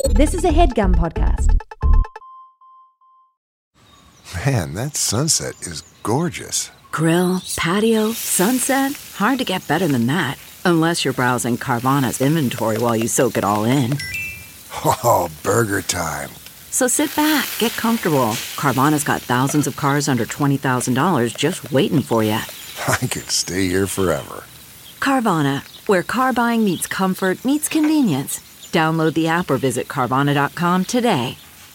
This is a HeadGum podcast. Man, that sunset is gorgeous. Grill, patio, sunset. Hard to get better than that. Unless you're browsing Carvana's inventory while you soak it all in. Oh, burger time. So sit back, get comfortable. Carvana's got thousands of cars under $20,000 just waiting for you. I could stay here forever. Carvana, where car buying meets comfort meets convenience. Download the app or visit Carvana.com today.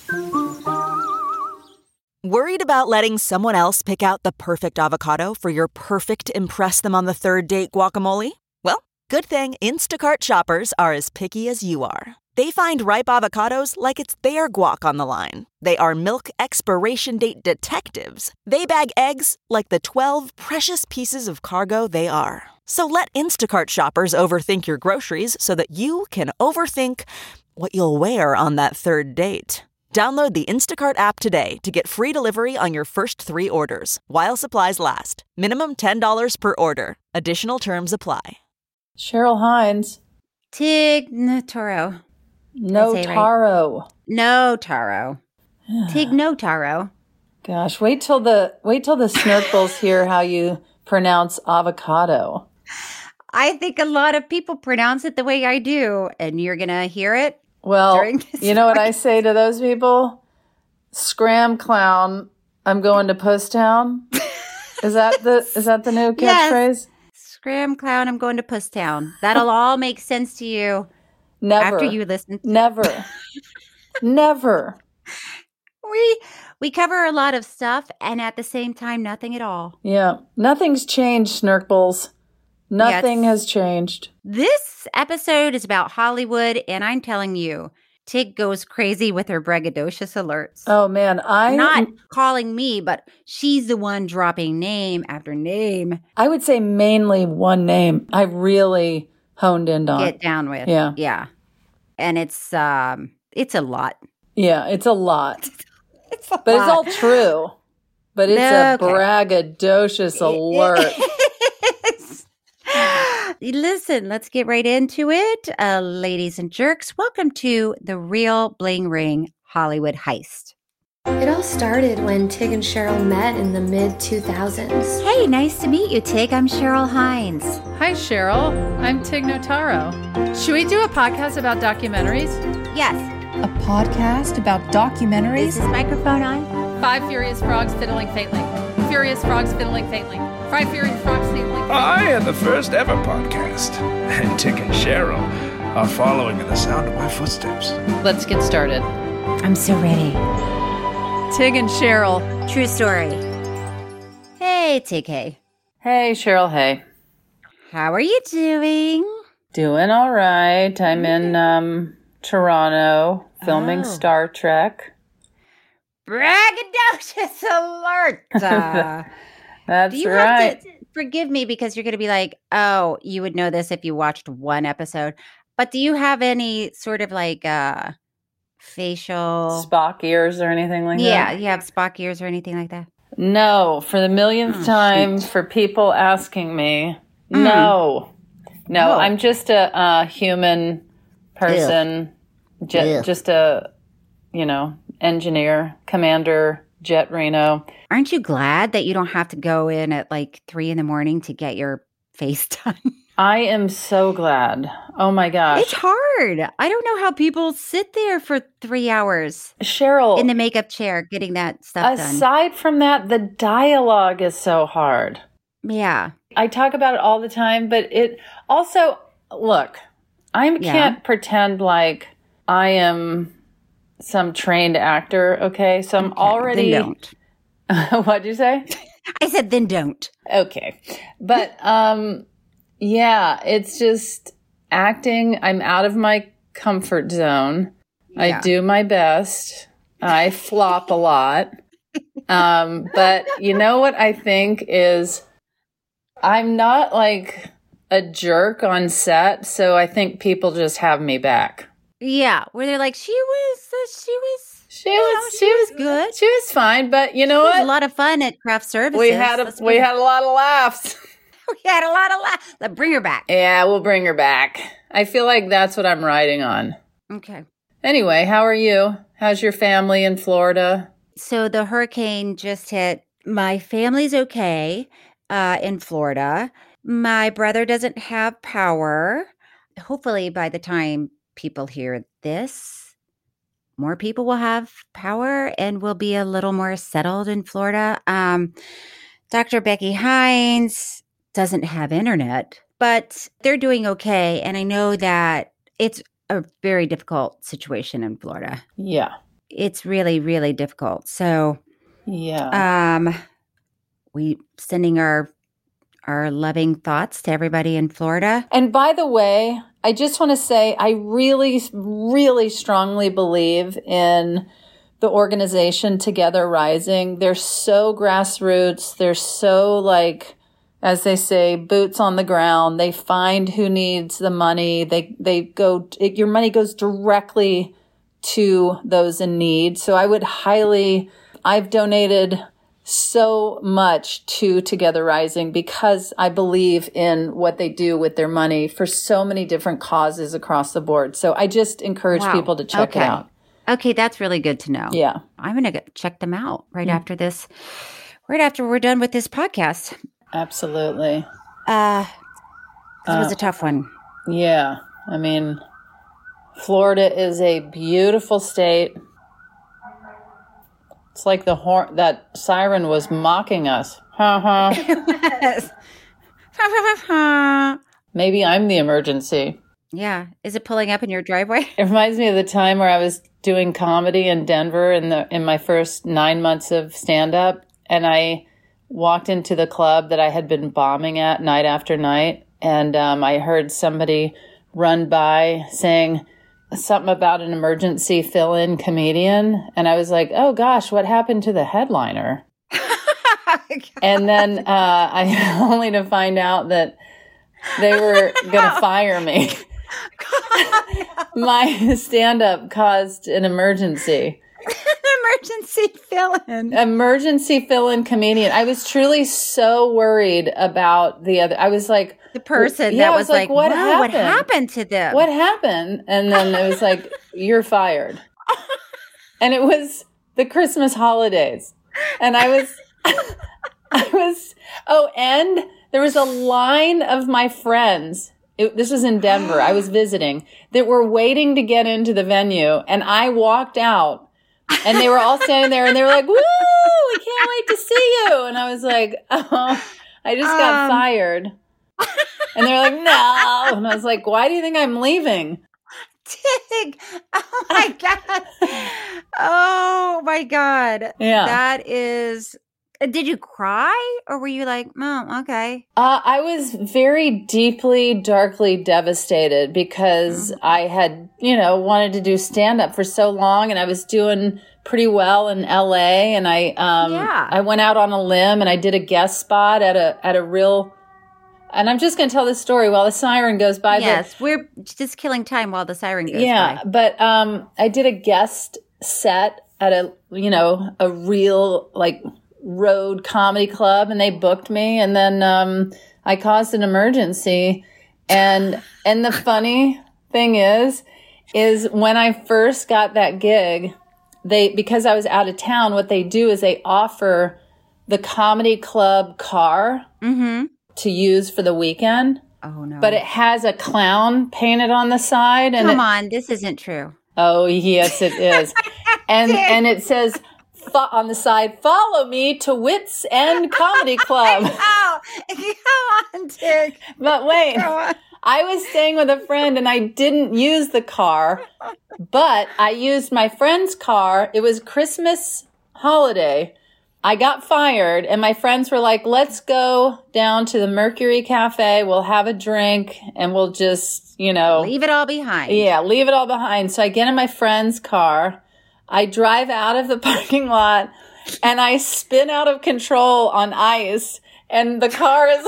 Worried about letting someone else pick out the perfect avocado for your perfect impress them on the third date guacamole? Well, good thing Instacart shoppers are as picky as you are. They find ripe avocados like it's their guac on the line. They are milk expiration date detectives. They bag eggs like the 12 precious pieces of cargo they are. So let Instacart shoppers overthink your groceries so that you can overthink what you'll wear on that third date. Download the Instacart app today to get free delivery on your first 3 orders, while supplies last. Minimum $10 per order. Additional terms apply. Cheryl Hines. Tig Notaro. Notaro. Right. Notaro. Tig Notaro. Gosh, wait till the Snurkles hear how you pronounce avocado. I think a lot of people pronounce it the way I do, and you're going to hear it. Well, you know what I say to those people? Scram clown, I'm going to Puss Town. Is that the new catchphrase? Yes. Scram clown, I'm going to Puss Town. That'll all make sense to you. Never. After you listen. Never. Never. We cover a lot of stuff, and at the same time, nothing at all. Yeah. Nothing's changed, Snurkbles. Nothing has changed. This episode is about Hollywood, and I'm telling you, Tig goes crazy with her braggadocious alerts. Oh, man. Not calling me, but she's the one dropping name after name. I would say mainly one name I really honed in on. Get down with. Yeah. Yeah. And it's a lot. Yeah, it's a lot. It's a but lot. It's all true. But it's a braggadocious alert. Listen, let's get right into it. Ladies and jerks, welcome to the Real Bling Ring Hollywood Heist. It all started when Tig and Cheryl met in the mid-2000s. Hey, nice to meet you, Tig. I'm Cheryl Hines. Hi, Cheryl. I'm Tig Notaro. Should we do a podcast about documentaries? Yes. A podcast about documentaries? Is this microphone on? 5 furious frogs fiddling faintly. Furious frogs fiddling faintly. 5 furious frogs fiddling faintly. I am the first ever podcast, and Tig and Cheryl are following in the sound of my footsteps. Let's get started. I'm so ready. Tig and Cheryl. True story. Hey, Tig, hey. Hey, Cheryl, hey. How are you doing? Doing all right. I'm in Toronto filming Star Trek. Braggadocious alert! That's do you right. Have to forgive me because you're going to be like, oh, you would know this if you watched one episode. But do you have any sort of like facial Spock ears or anything like that? Yeah, you have Spock ears or anything like that? No, for the millionth time, for people asking me, no. I'm just a human person, just a, engineer, commander, Jet Reno. Aren't you glad that you don't have to go in at like 3 a.m. to get your face done? I am so glad. Oh my gosh. It's hard. I don't know how people sit there for 3 hours. Cheryl. In the makeup chair getting that stuff done. Aside from that, the dialogue is so hard. Yeah. I talk about it all the time, but it also, look, I can't pretend like I am some trained actor, okay? So I'm already... Then don't. What'd you say? I said, then don't. Okay. But, yeah, it's just acting. I'm out of my comfort zone. Yeah. I do my best. I flop a lot. But you know what I think is I'm not like a jerk on set, so I think people just have me back. Yeah, where they're like, she was good. She was fine, but you know what? It was a lot of fun at craft services. We had a lot of laughs. We had a lot of laughs. Let's bring her back. Yeah, we'll bring her back. I feel like that's what I'm riding on. Okay. Anyway, how are you? How's your family in Florida? So the hurricane just hit. My family's okay in Florida. My brother doesn't have power. Hopefully by the time people hear this, more people will have power and will be a little more settled in Florida. Dr. Becky Hines doesn't have internet, but they're doing okay. And I know that it's a very difficult situation in Florida. Yeah. It's really, really difficult. So, we sending our loving thoughts to everybody in Florida. And by the way, I just want to say I really, really strongly believe in the organization Together Rising. They're so grassroots. They're so, like, as they say, boots on the ground. They find who needs the money. They go, your money goes directly to those in need. So I would I've donated so much to Together Rising because I believe in what they do with their money for so many different causes across the board. So I just encourage people to check it out. Okay, that's really good to know. Yeah. I'm going to check them out right after this, right after we're done with this podcast. Absolutely. This was a tough one. Yeah. I mean, Florida is a beautiful state. It's like that siren was mocking us. Yes. Maybe I'm the emergency. Yeah. Is it pulling up in your driveway? It reminds me of the time where I was doing comedy in Denver in my first 9 months of stand-up. And I walked into the club that I had been bombing at night after night. And I heard somebody run by saying something about an emergency fill-in comedian. And I was like, oh gosh, what happened to the headliner? And then I only to find out that they were going to fire me. My stand-up caused an emergency. Emergency fill-in. Emergency fill-in comedian. I was truly so worried about the other. I was like, the person that was like, what happened to them? What happened? And then it was like, you're fired. And it was the Christmas holidays. And and there was a line of my friends. This was in Denver. I was visiting that were waiting to get into the venue. And I walked out and they were all standing there and they were like, woo, we can't wait to see you. And I was like, oh, I just got fired. And they're like, no. And I was like, why do you think I'm leaving? Tig. Oh my God. Oh my God. Yeah. That is, did you cry or were you like, oh, okay? I was very deeply, darkly devastated because I had, wanted to do stand-up for so long and I was doing pretty well in LA. And I went out on a limb and I did a guest spot at a real. And I'm just going to tell this story while the siren goes by. Yes, we're just killing time while the siren goes by. Yeah, but I did a guest set at a real, like, road comedy club, and they booked me. And then I caused an emergency. And the funny thing is when I first got that gig, because I was out of town, what they do is they offer the comedy club car. Mm-hmm. To use for the weekend. Oh, no. But it has a clown painted on the side. And Come on, this isn't true. Oh, yes, it is. and it says on the side, follow me to Wits End Comedy Club. Oh, come on, Dick. But wait, I was staying with a friend and I didn't use the car, but I used my friend's car. It was Christmas holiday. I got fired and my friends were like, let's go down to the Mercury Cafe. We'll have a drink and we'll just, leave it all behind. Yeah, leave it all behind. So I get in my friend's car. I drive out of the parking lot and I spin out of control on ice and the car is,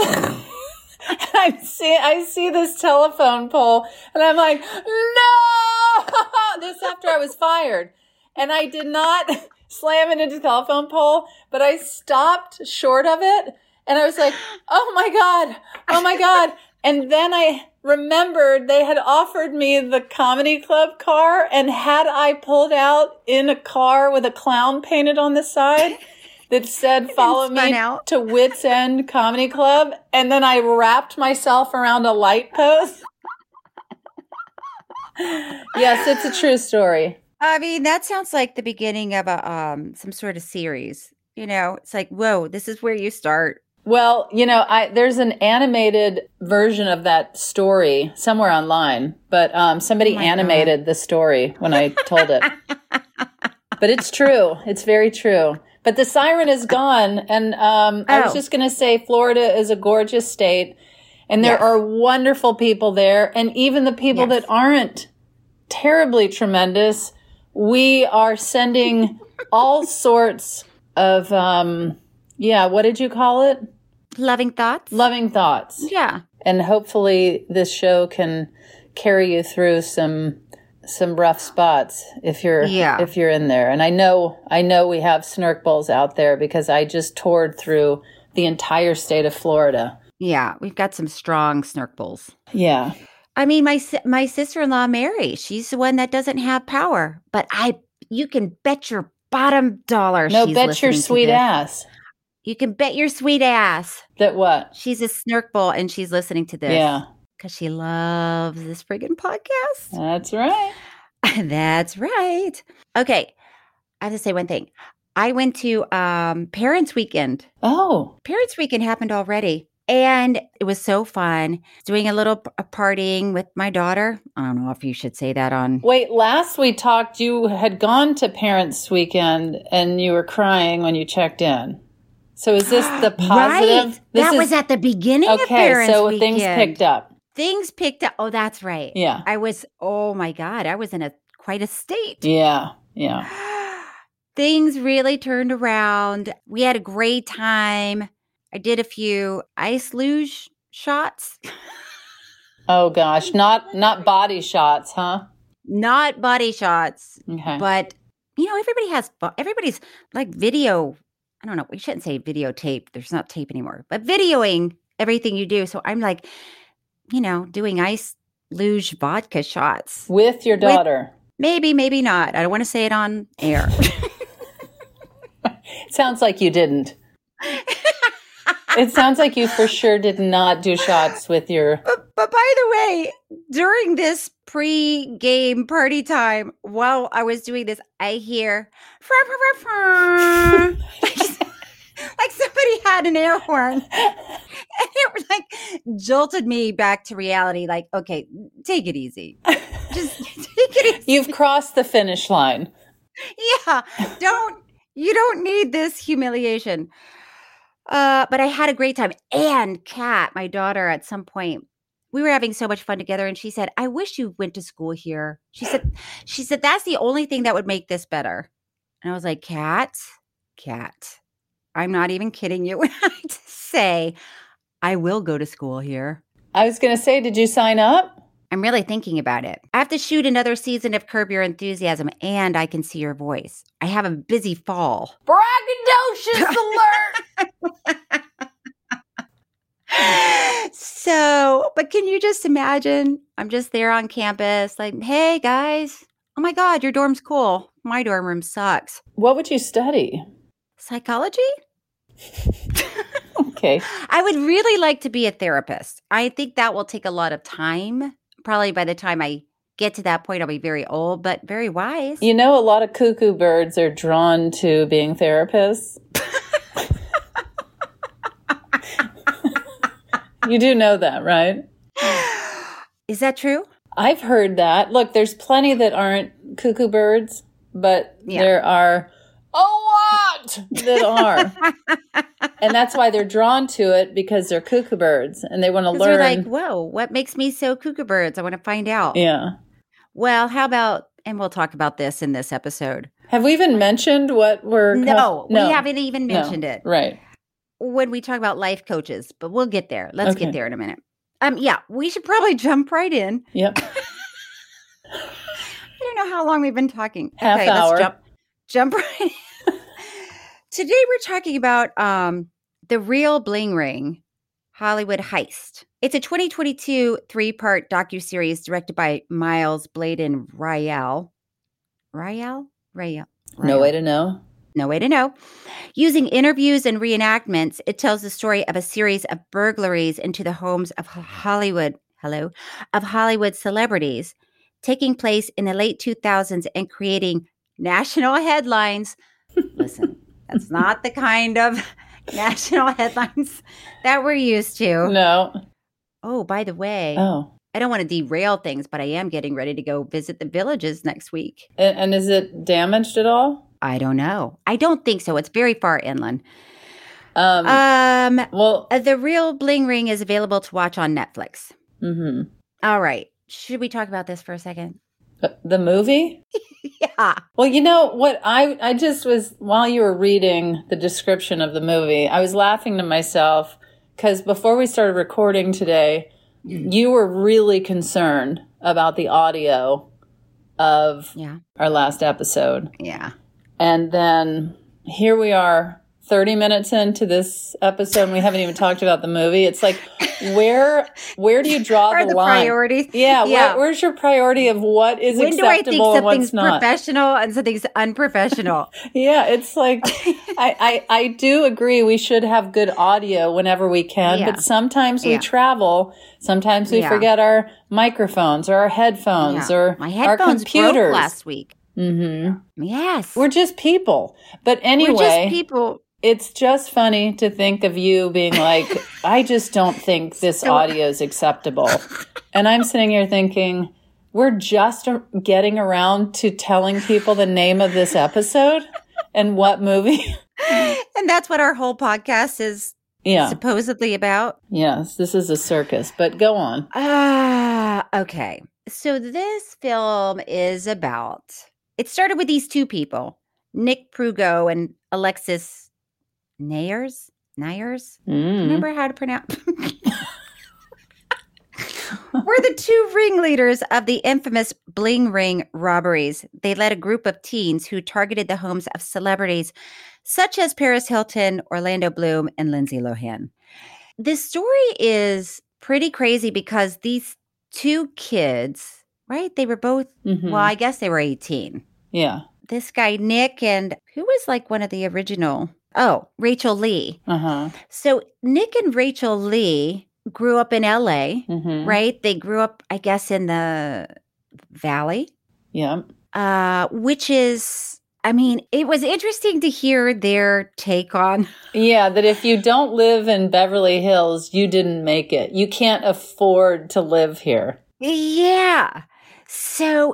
I see this telephone pole and I'm like, no, this after I was fired. And I did not slam it into the telephone pole, but I stopped short of it. And I was like, oh my God. And then I remembered they had offered me the comedy club car, and had I pulled out in a car with a clown painted on the side that said, follow me to Wits End Comedy Club, and then I wrapped myself around a light post. Yes, it's a true story. I mean, that sounds like the beginning of a some sort of series. It's like, whoa, this is where you start. Well, there's an animated version of that story somewhere online, but somebody animated the story when I told it. But it's true. It's very true. But the siren is gone. And I was just going to say, Florida is a gorgeous state, and there are wonderful people there. And even the people that aren't terribly tremendous, we are sending all sorts of, what did you call it? Loving thoughts? Loving thoughts. Yeah. And hopefully this show can carry you through some rough spots if you're in there. And I know we have snark bowls out there because I just toured through the entire state of Florida. Yeah, we've got some strong snark bowls. Yeah. I mean, my sister-in-law, Mary, she's the one that doesn't have power, but you can bet your bottom dollar she's bet your sweet ass. You can bet your sweet ass. That what? She's a snark bowl and she's listening to this. Yeah. Because she loves this friggin' podcast. That's right. That's right. Okay. I have to say one thing. I went to Parents Weekend. Oh. Parents Weekend happened already. And it was so fun doing a little partying with my daughter. I don't know if you should say that on. Wait, last we talked, you had gone to Parents Weekend and you were crying when you checked in. So is this the positive? Right. That was at the beginning of Parents Weekend. Okay, so things picked up. Things picked up. Oh, that's right. Yeah. Oh my God, I was in quite a state. Yeah, yeah. Things really turned around. We had a great time. I did a few ice luge shots. Oh gosh, not body shots, huh? Not body shots. Okay. But everybody's like video. I don't know. We shouldn't say videotape. There's not tape anymore. But videoing everything you do. So I'm like, doing ice luge vodka shots. With your daughter. Maybe not. I don't want to say it on air. It sounds like you didn't. It sounds like you for sure did not do shots with your... But by the way, during this pre-game party time, while I was doing this, I hear... like somebody had an air horn. And it like jolted me back to reality. Like, okay, take it easy. Just take it easy. You've crossed the finish line. Yeah. You don't need this humiliation. But I had a great time. And Kat, my daughter, at some point, we were having so much fun together. And she said, I wish you went to school here. She said, that's the only thing that would make this better. And I was like, Kat, I'm not even kidding you when I say I will go to school here. I was going to say, did you sign up? I'm really thinking about it. I have to shoot another season of Curb Your Enthusiasm, and I Can See Your Voice. I have a busy fall. Braggadocious alert! So, but can you just imagine? I'm just there on campus, like, hey, guys. Oh, my God, your dorm's cool. My dorm room sucks. What would you study? Psychology? Okay. I would really like to be a therapist. I think that will take a lot of time. Probably by the time I get to that point, I'll be very old, but very wise. A lot of cuckoo birds are drawn to being therapists. You do know that, right? Is that true? I've heard that. Look, there's plenty that aren't cuckoo birds, but there are a lot that are. And that's why they're drawn to it, because they're cuckoo birds and they want to learn. They're like, whoa, what makes me so cuckoo birds? I want to find out. Yeah. Well, how about, and we'll talk about this in this episode. Have we even mentioned what we're... No, we haven't even mentioned it. Right. When we talk about life coaches, but we'll get there. Let's get there in a minute. Yeah, we should probably jump right in. Yep. I don't know how long we've been talking. Half hour. Let's jump right in. Today we're talking about the real bling ring, Hollywood Heist. It's a 2022 three-part docuseries directed by Miles Bladen Ryell. Ryell? No way to know. No way to know. Using interviews and reenactments, it tells the story of a series of burglaries into the homes of Hollywood celebrities, taking place in the late 2000s and creating national headlines. Listen, that's not the kind of national headlines that we're used to. No. Oh, by the way. Oh. I don't want to derail things, but I am getting ready to go visit the villages next week. And is it damaged at all? I don't know. I don't think so. It's very far inland. Well, The Real Bling Ring is available to watch on Netflix. Mm-hmm. All right. Should we talk about this for a second? The movie? Yeah. Well, you know what? I just was, while you were reading the description of the movie, I was laughing to myself because before we started recording today, you were really concerned about the audio of our last episode. Yeah. And then here we are 30 minutes into this episode and we haven't even talked about the movie. It's like, where do you draw the line? Priorities? Yeah. Where's your priority of what is when acceptable do I think and what's something's not? professional and something's unprofessional? Yeah, it's like, I do agree we should have good audio whenever we can, but sometimes we travel. Sometimes we forget our microphones or our headphones or my headphones our computers. broke last week. Mm-hmm. Yes. We're just people. But anyway. We're just people. It's just funny to think of you being like, I just don't think this audio is acceptable. And I'm sitting here thinking, we're just getting around to telling people the name of this episode and what movie. And that's what our whole podcast is supposedly about. Yes, this is a circus, but go on. Okay. So this film is about, it started with these two people, Nick Prugo and Alexis Nayers? Remember how to pronounce? Were the two ringleaders of the infamous Bling Ring robberies. They led a group of teens who targeted the homes of celebrities such as Paris Hilton, Orlando Bloom, and Lindsay Lohan. This story is pretty crazy because these two kids, right? They were both, well, I guess they were 18. Yeah. This guy, Nick, and who was like one of the original? Oh, Rachel Lee. Uh-huh. So Nick and Rachel Lee grew up in LA, right? They grew up, I guess, in the Valley. Yeah. Which is, I mean, it was interesting to hear their take on. Yeah, that if you don't live in Beverly Hills, you didn't make it. You can't afford to live here. Yeah. So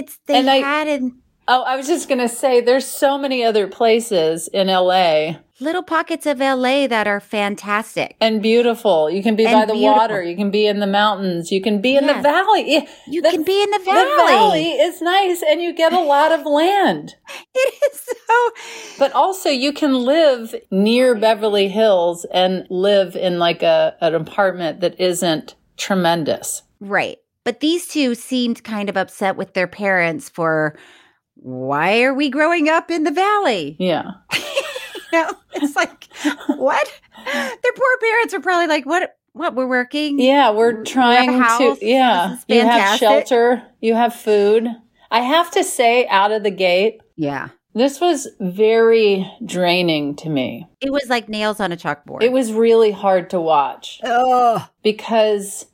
I was just going to say, there's so many other places in LA. Little pockets of LA that are fantastic. And beautiful. You can be by the water. You can be in the mountains. You can be in the valley. You can be in the valley. The valley is nice and you get a lot of land. It is so. But also you can live near Beverly Hills and live in like an apartment that isn't tremendous. Right. But these two seemed kind of upset with their parents for, why are we growing up in the valley? Yeah. It's like, what? Their poor parents are probably like, what, we're working? Yeah, we're trying to, yeah. You have shelter, you have food. I have to say, out of the gate, this was very draining to me. It was like nails on a chalkboard. It was really hard to watch. Because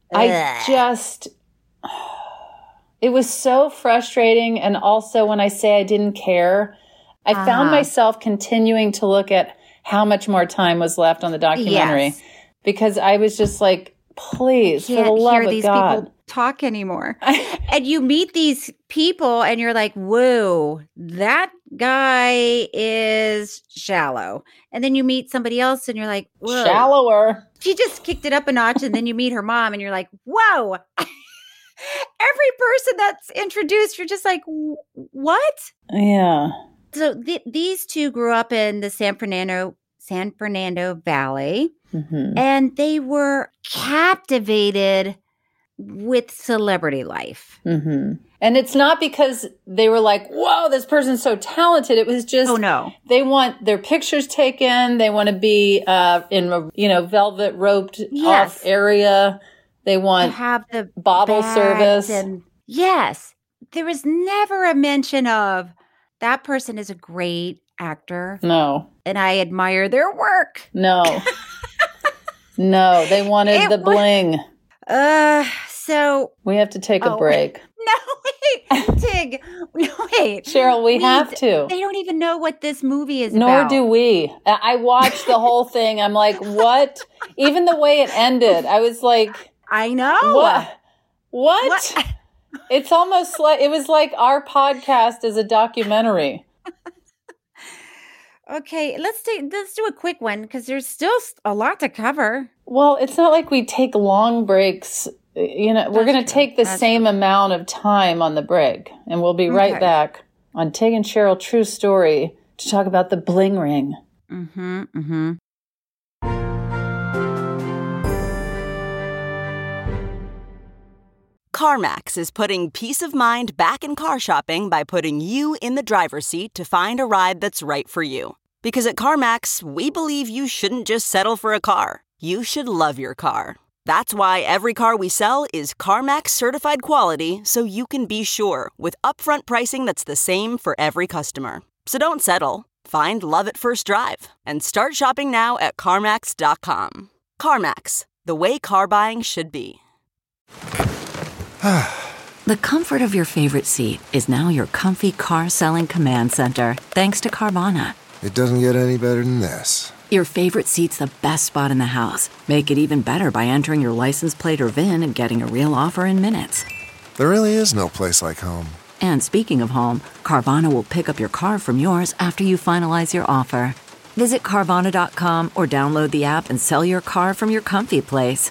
it was so frustrating. And also when I say I didn't care, I found myself continuing to look at how much more time was left on the documentary because I was just like, please, for the love of God. Can't hear these people talk anymore. And you meet these people and you're like, whoa, that guy is shallow. And then you meet somebody else and you're like, whoa. Shallower. She just kicked it up a notch. And then you meet her mom and you're like, whoa. Every person that's introduced, you're just like, what? Yeah. So these two grew up in the San Fernando Valley, and they were captivated with celebrity life. Mm-hmm. And it's not because they were like, whoa, this person's so talented. It was just, they want their pictures taken. They want to be in a, velvet roped off area. They want to have the bottle service. Yes. There was never a mention of that person is a great actor. No. And I admire their work. No. No, they wanted the bling. So we have to take a break. No, wait, Tig. No, wait. Cheryl, we have to. They don't even know what this movie is Nor about. do we. I watched the whole thing. I'm like, what? Even the way it ended, I was like, I know. What? It's almost like, it was like our podcast is a documentary. Okay, let's do a quick one because there's still a lot to cover. Well, it's not like we take long breaks. We're going to take the same amount of time on the break, and we'll be right back on Tig and Cheryl True Story to talk about the bling ring. Mm-hmm. Mm-hmm. CarMax is putting peace of mind back in car shopping by putting you in the driver's seat to find a ride that's right for you. Because at CarMax, we believe you shouldn't just settle for a car. You should love your car. That's why every car we sell is CarMax certified quality, so you can be sure with upfront pricing that's the same for every customer. So don't settle. Find love at first drive and start shopping now at CarMax.com. CarMax, the way car buying should be. The comfort of your favorite seat is now your comfy car selling command center, thanks to Carvana. It doesn't get any better than this. Your favorite seat's the best spot in the house. Make it even better by entering your license plate or VIN and getting a real offer in minutes. There really is no place like home. And speaking of home, Carvana will pick up your car from yours after you finalize your offer. Visit Carvana.com or download the app and sell your car from your comfy place.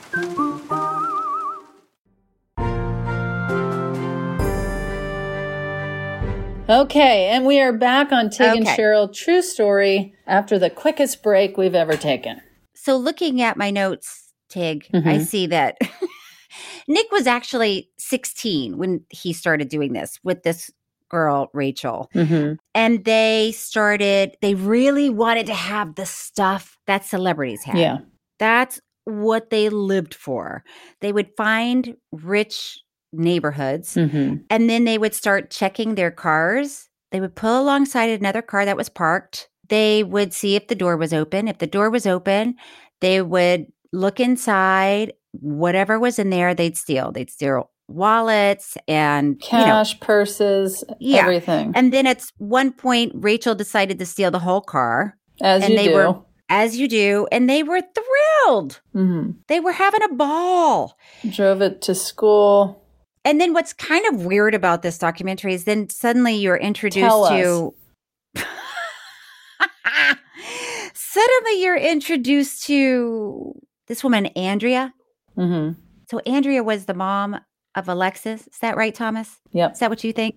Okay, and we are back on Tig and Cheryl True Story after the quickest break we've ever taken. So looking at my notes, Tig, I see that Nick was actually 16 when he started doing this with this girl, Rachel. Mm-hmm. And they really wanted to have the stuff that celebrities have. Yeah. That's what they lived for. They would find rich neighborhoods, and then they would start checking their cars. They would pull alongside another car that was parked. They would see if the door was open. If the door was open, they would look inside. Whatever was in there, they'd steal. They'd steal wallets and cash, purses, everything. And then at one point, Rachel decided to steal the whole car. As you do. And they were thrilled. Mm-hmm. They were having a ball. Drove it to school. And then what's kind of weird about this documentary is then suddenly you're introduced to this woman, Andrea. Mm-hmm. So Andrea was the mom of Alexis. Is that right, Thomas? Yep. Is that what you think?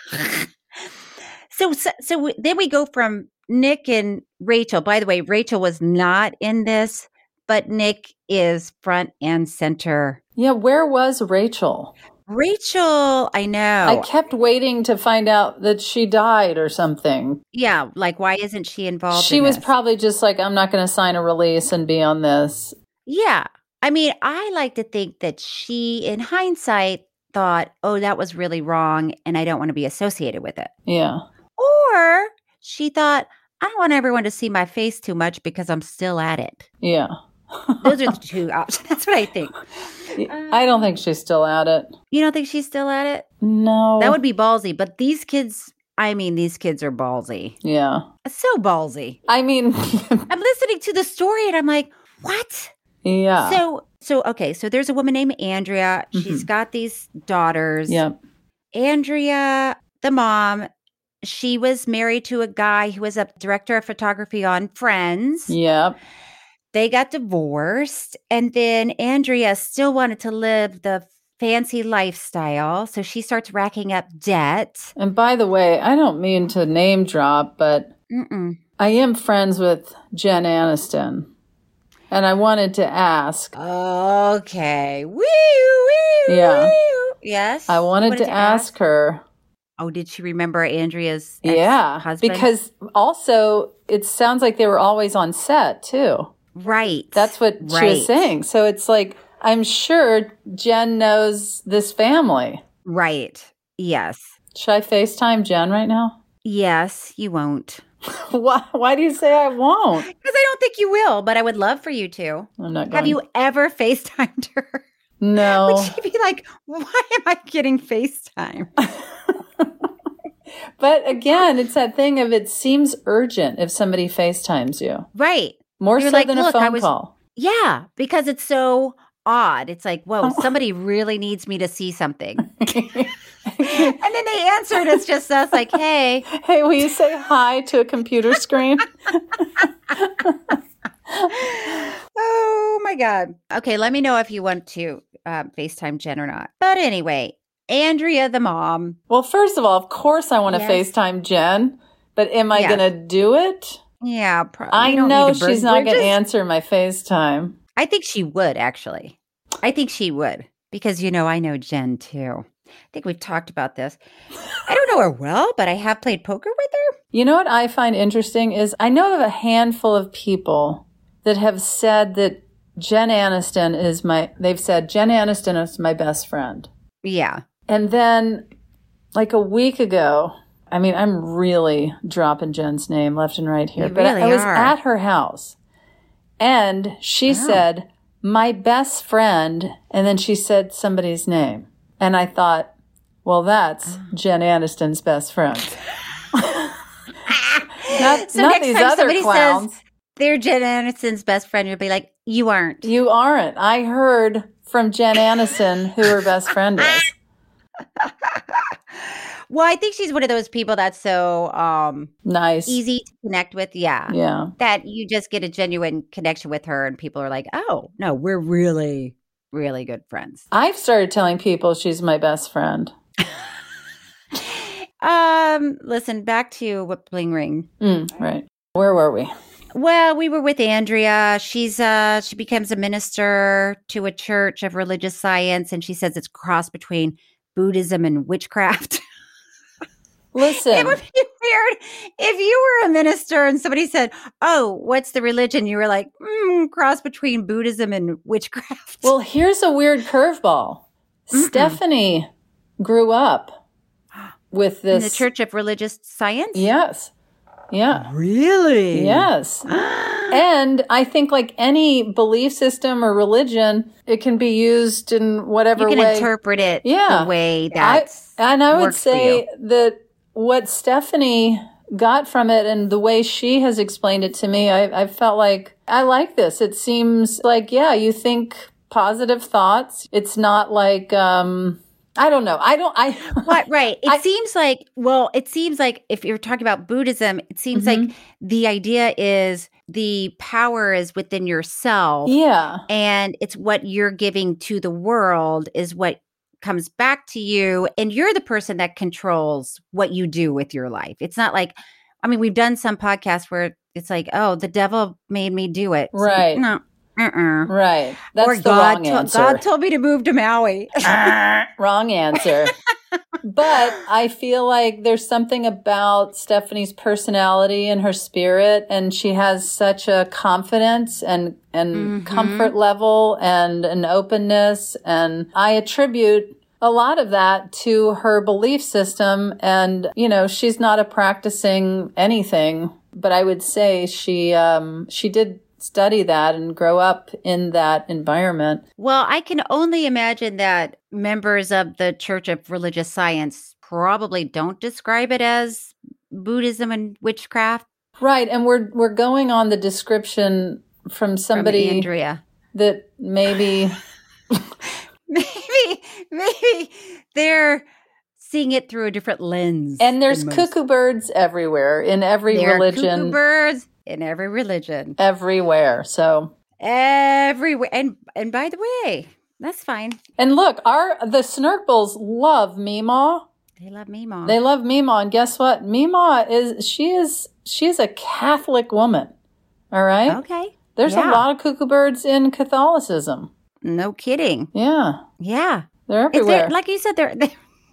So then we go from Nick and Rachel. By the way, Rachel was not in this, but Nick is front and center. Yeah, where was Rachel? Rachel, I know. I kept waiting to find out that she died or something. Yeah, like why isn't she involved She in was this? probably just like, I'm not going to sign a release and be on this. Yeah. I mean, I like to think that she, in hindsight, thought, oh, that was really wrong and I don't want to be associated with it. Yeah. Or she thought, I don't want everyone to see my face too much because I'm still at it. Yeah. Those are the two options. That's what I think. I don't think she's still at it. You don't think she's still at it? No. That would be ballsy. But these kids are ballsy. Yeah. So ballsy. I mean, I'm listening to the story and I'm like, what? Yeah. So there's a woman named Andrea. She's got these daughters. Yep. Andrea, the mom, she was married to a guy who was a director of photography on Friends. Yep. They got divorced, and then Andrea still wanted to live the fancy lifestyle, so she starts racking up debt. And by the way, I don't mean to name drop, but I am friends with Jen Aniston. And I wanted to ask. Okay. Wee. Yeah. Yes. I wanted to ask her. Oh, did she remember Andrea's ex-husband? Because also it sounds like they were always on set too. Right. That's what she was saying. So it's like, I'm sure Jen knows this family. Right. Yes. Should I FaceTime Jen right now? Yes, you won't. Why do you say I won't? Because I don't think you will, but I would love for you to. I'm not going. Have you ever FaceTimed her? No. Would she be like, why am I getting FaceTime? But again, it's that thing of it seems urgent if somebody FaceTimes you. Right. More You're so like, than a phone call. Yeah, because it's so odd. It's like, whoa, somebody really needs me to see something. And then they answer and it's just us like, hey. Hey, will you say hi to a computer screen? Oh, my God. Okay, let me know if you want to FaceTime Jen or not. But anyway, Andrea, the mom. Well, first of all, of course I want to FaceTime Jen, but am I going to do it? Yeah, I know she's not going to answer my FaceTime. I think she would, actually. I think she would because, I know Jen too. I think we've talked about this. I don't know her well, but I have played poker with her. You know what I find interesting is I know of a handful of people that have said that Jen Aniston is my best friend. Yeah. And then like a week ago, I mean, I'm really dropping Jen's name left and right here, but I was at her house and she said, my best friend, and then she said somebody's name. And I thought, well, that's Jen Aniston's best friend. not these other clowns. Says they're Jen Aniston's best friend. You'll be like, you aren't. You aren't. I heard from Jen Aniston who her best friend is. Well, I think she's one of those people that's so nice, easy to connect with. Yeah. That you just get a genuine connection with her and people are like, oh, no, we're really, really good friends. I've started telling people she's my best friend. Listen, back to Whip Bling Ring. Right. Where were we? Well, we were with Andrea. She becomes a minister to a church of religious science, and she says it's a cross between Buddhism and witchcraft. Listen. It would be weird if you were a minister and somebody said, oh, what's the religion? You were like, cross between Buddhism and witchcraft. Well, here's a weird curveball. Stephanie grew up with this. In the Church of Religious Science? Yes. Yeah. Really? Yes. And I think like any belief system or religion, it can be used in whatever way. You can interpret it the way that I would say that what Stephanie got from it and the way she has explained it to me, I felt like I like this. It seems like, you think positive thoughts. It's not like, I don't know. Right. It seems like if you're talking about Buddhism, it seems like the idea is the power is within yourself. Yeah. And it's what you're giving to the world is what comes back to you. And you're the person that controls what you do with your life. It's not like, we've done some podcasts where it's like, oh, the devil made me do it. Right. So, no. Right. That's or the wrong answer. God told me to move to Maui. Wrong answer. But I feel like there's something about Stephanie's personality and her spirit, and she has such a confidence and comfort level and an openness. And I attribute a lot of that to her belief system. And, she's not a practicing anything, but I would say she did study that and grow up in that environment. Well, I can only imagine that members of the Church of Religious Science probably don't describe it as Buddhism and witchcraft. Right. And we're going on the description from somebody from Andrea that maybe maybe they're seeing it through a different lens. And there's cuckoo birds everywhere in every religion. Cuckoo birds in every religion. Everywhere. So everywhere. And by the way, that's fine. And look, the Snurkbles love Meemaw. They love Meemaw. They love Meemaw. And guess what? Meemaw is a Catholic woman. All right? Okay. There's a lot of cuckoo birds in Catholicism. No kidding. Yeah. Yeah. They're everywhere. Like you said, they're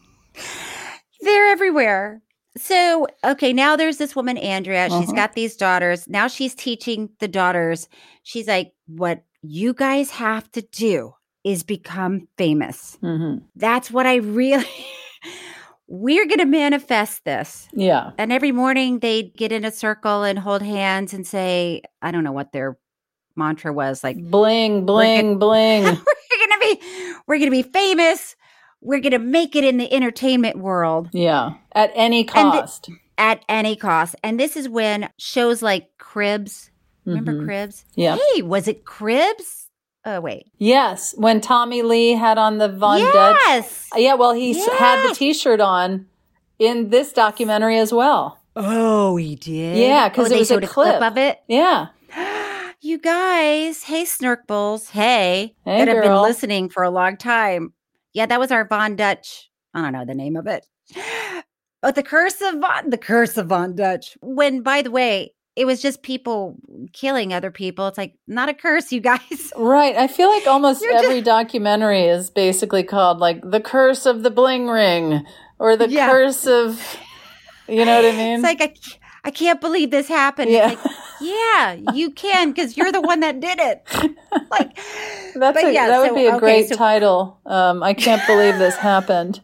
everywhere. So, okay, now there's this woman, Andrea. She's got these daughters. Now she's teaching the daughters. She's like, what you guys have to do is become famous. That's what I really... We're going to manifest this. Yeah. And every morning they get in a circle and hold hands and say, I don't know what their mantra was, like bling, bling, bling. We're gonna be famous. We're gonna make it in the entertainment world. Yeah. At any cost. At any cost. And this is when shows like Cribs. Remember Cribs? Yeah. Hey, was it Cribs? Oh, wait. Yes. When Tommy Lee had on the Von Dutch. Yeah, well, he had the T-shirt on in this documentary as well. Oh, he did? Yeah, because it was a clip of it? Yeah. You guys, hey, Snurkballs, hey, that have been listening for a long time. Yeah, that was our Von Dutch. I don't know the name of it. But the curse of Von Dutch. When, by the way, it was just people killing other people. It's like, not a curse, you guys. Right. I feel like almost every documentary is basically called like The Curse of the Bling Ring or The Curse of, you know what I mean? It's like, I can't believe this happened. Yeah. It's like, yeah, you can, because you're the one that did it. Like, that would be a great title. I can't believe this happened.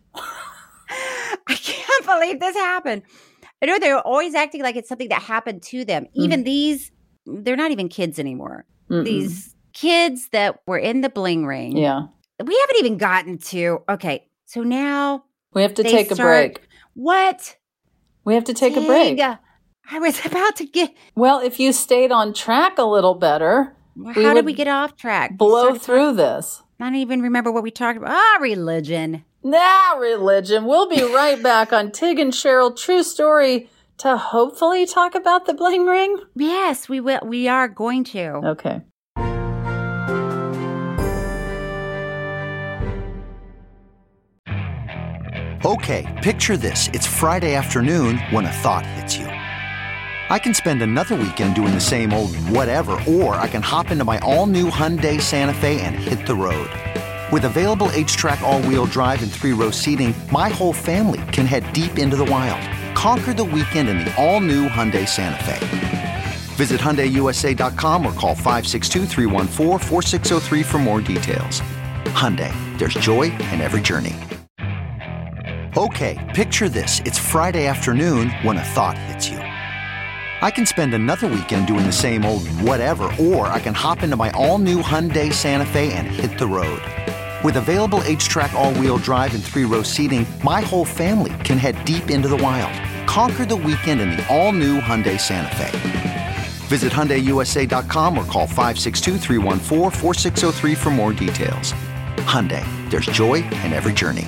I can't believe this happened. I know they're always acting like it's something that happened to them. Even these, they're not even kids anymore. These kids that were in the bling ring. Yeah. We haven't even gotten to, okay, so now. We have to take a break. What? We have to take a break. I was about to get. Well, if you stayed on track a little better. How did we get off track? Blow through this. I don't even remember what we talked about. Religion. Religion. We'll be right back on Tig and Cheryl True Story to hopefully talk about the bling ring. Yes, we will. We are going to. Okay. Okay, picture this. It's Friday afternoon when a thought hits you. I can spend another weekend doing the same old whatever, or I can hop into my all-new Hyundai Santa Fe and hit the road. With available H-Track all-wheel drive and 3-row seating, my whole family can head deep into the wild. Conquer the weekend in the all-new Hyundai Santa Fe. Visit HyundaiUSA.com or call 562-314-4603 for more details. Hyundai, there's joy in every journey. Okay, picture this. It's Friday afternoon when a thought hits you. I can spend another weekend doing the same old whatever, or I can hop into my all-new Hyundai Santa Fe and hit the road. With available H-Track all-wheel drive and 3-row seating, my whole family can head deep into the wild. Conquer the weekend in the all-new Hyundai Santa Fe. Visit HyundaiUSA.com or call 562-314-4603 for more details. Hyundai, there's joy in every journey.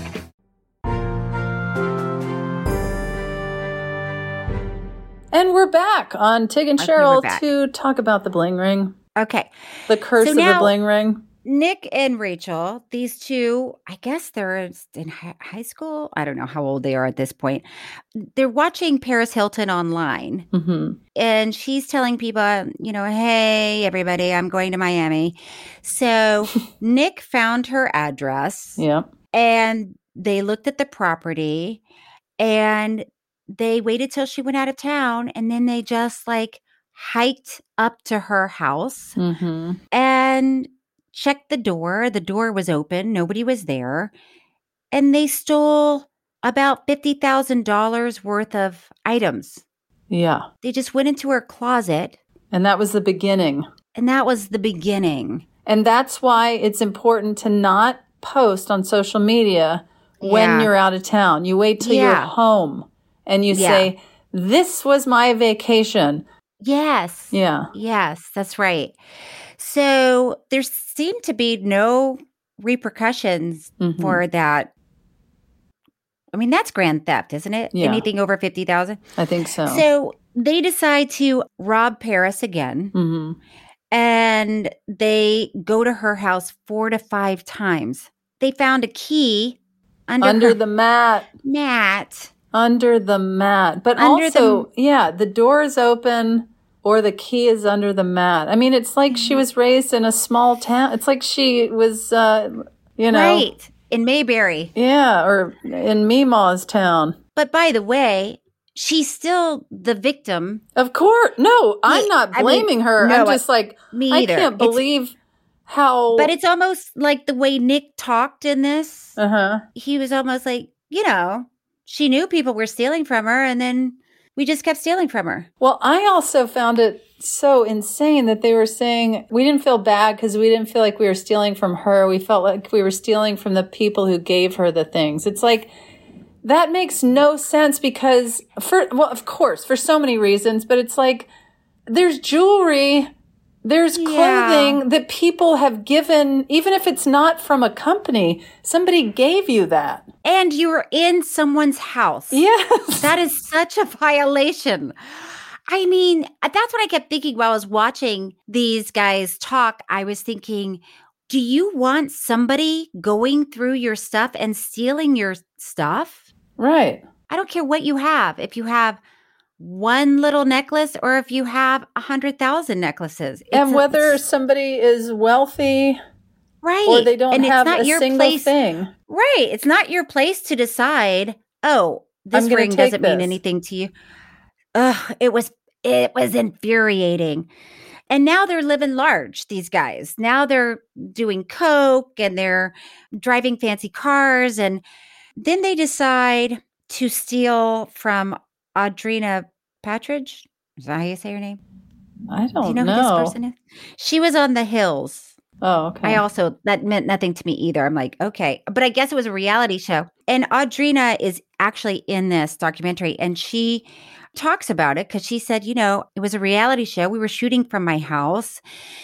And we're back on Tig and Cheryl to talk about the bling ring. Okay. The curse of the bling ring. Nick and Rachel, these two, I guess they're in high school. I don't know how old they are at this point. They're watching Paris Hilton online. And she's telling people, hey, everybody, I'm going to Miami. So Nick found her address. Yeah. And they looked at the property and they waited till she went out of town, and then they just hiked up to her house and checked the door. The door was open. Nobody was there. And they stole about $50,000 worth of items. Yeah. They just went into her closet. And that was the beginning. And that's why it's important to not post on social media when you're out of town. You wait till you're home. And you say, this was my vacation. Yes. Yeah. Yes, that's right. So there seemed to be no repercussions for that. I mean, that's grand theft, isn't it? Yeah. Anything over $50,000? I think so. So they decide to rob Paris again. And they go to her house 4 to 5 times. They found a key under the mat. Under the mat. But the door is open, Or the key is under the mat. I mean, it's like she was raised in a small town. It's like she was, Right. In Mayberry. Yeah, or in Meemaw's town. But by the way, she's still the victim. Of course. No, I'm not blaming her. No, I'm just like, me I either. can't believe how. But it's almost like the way Nick talked in this. Uh-huh. He was almost like, she knew people were stealing from her, and then we just kept stealing from her. Well, I also found it so insane that they were saying we didn't feel bad because we didn't feel like we were stealing from her. We felt like we were stealing from the people who gave her the things. It's like, that makes no sense because of course, for so many reasons, but it's like there's jewelry, there's clothing that people have given, even if it's not from a company, somebody gave you that. And you were in someone's house. Yes. That is such a violation. I mean, that's what I kept thinking while I was watching these guys talk. I was thinking, do you want somebody going through your stuff and stealing your stuff? Right. I don't care what you have. If you have one little necklace or if you have 100,000 necklaces. And whether somebody is wealthy, right, or they don't have a single thing. Right. It's not your place to decide, this ring doesn't mean anything to you. It was infuriating. And now they're living large, these guys. Now they're doing coke and they're driving fancy cars. And then they decide to steal from Audrina Patridge. Is that how you say her name? I don't know. Do you know who this person is? She was on The Hills. Oh, okay. That meant nothing to me either. I'm like, okay. But I guess it was a reality show. And Audrina is actually in this documentary. And she talks about it because she said, it was a reality show. We were shooting from my house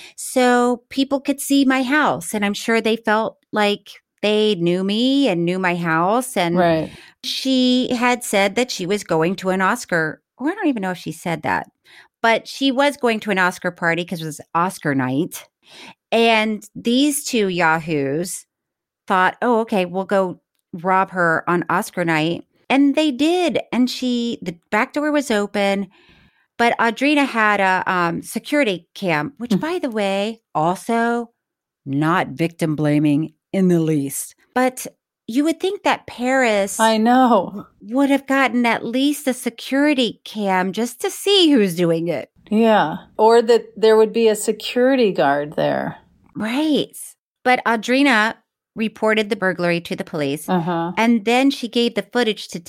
so people could see my house. And I'm sure they felt like they knew me and knew my house. And she had said that she was going to an Oscar. Or I don't even know if she said that. But she was going to an Oscar party because it was Oscar night. And these two yahoos thought, okay, we'll go rob her on Oscar night. And they did. And the back door was open. But Audrina had a security cam, which, by the way, also not victim blaming in the least. But you would think that Paris, I know, would have gotten at least a security cam just to see who's doing it. Yeah. Or that there would be a security guard there. Right. But Audrina reported the burglary to the police. And then she gave the footage to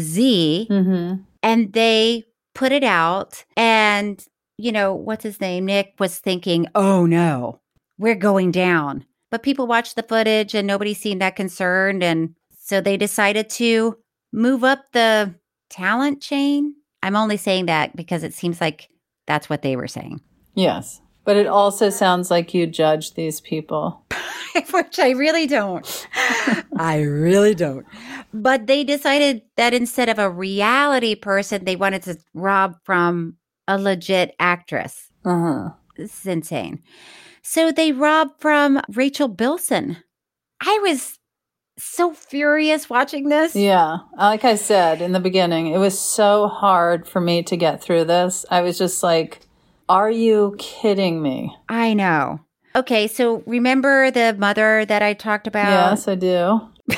TMZ and they put it out. And, what's his name? Nick was thinking, oh no, we're going down. But people watched the footage and nobody seemed that concerned. And so they decided to move up the talent chain. I'm only saying that because it seems like that's what they were saying. Yes. But it also sounds like you judge these people. Which I really don't. I really don't. But they decided that instead of a reality person, they wanted to rob from a legit actress. This is insane. So they robbed from Rachel Bilson. I was so furious watching this. Yeah. Like I said in the beginning, it was so hard for me to get through this. I was just like, are you kidding me? I know. Okay, so remember the mother that I talked about? Yes, I do.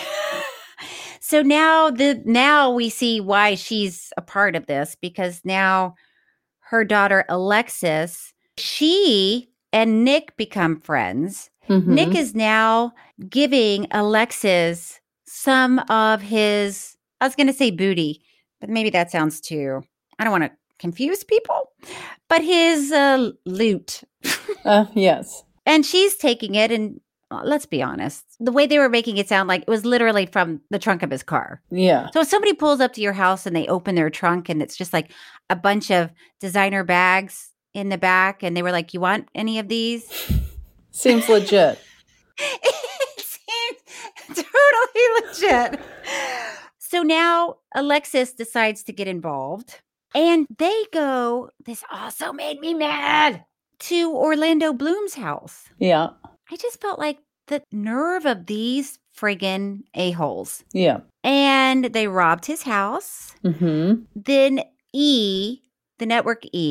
So now we see why she's a part of this, because now her daughter Alexis, she and Nick become friends. Nick is now giving Alexis some of his, I was going to say booty, but maybe that sounds too, I don't want to confuse people, but his loot. Yes. And she's taking it, and let's be honest, the way they were making it sound like it was literally from the trunk of his car. Yeah. So if somebody pulls up to your house and they open their trunk and it's just like a bunch of designer bags in the back, and they were like, you want any of these? Seems legit. It seems totally legit. So now Alexis decides to get involved, and they go, this also made me mad, to Orlando Bloom's house. Yeah. I just felt like the nerve of these friggin' a-holes. Yeah. And they robbed his house. Then the network E,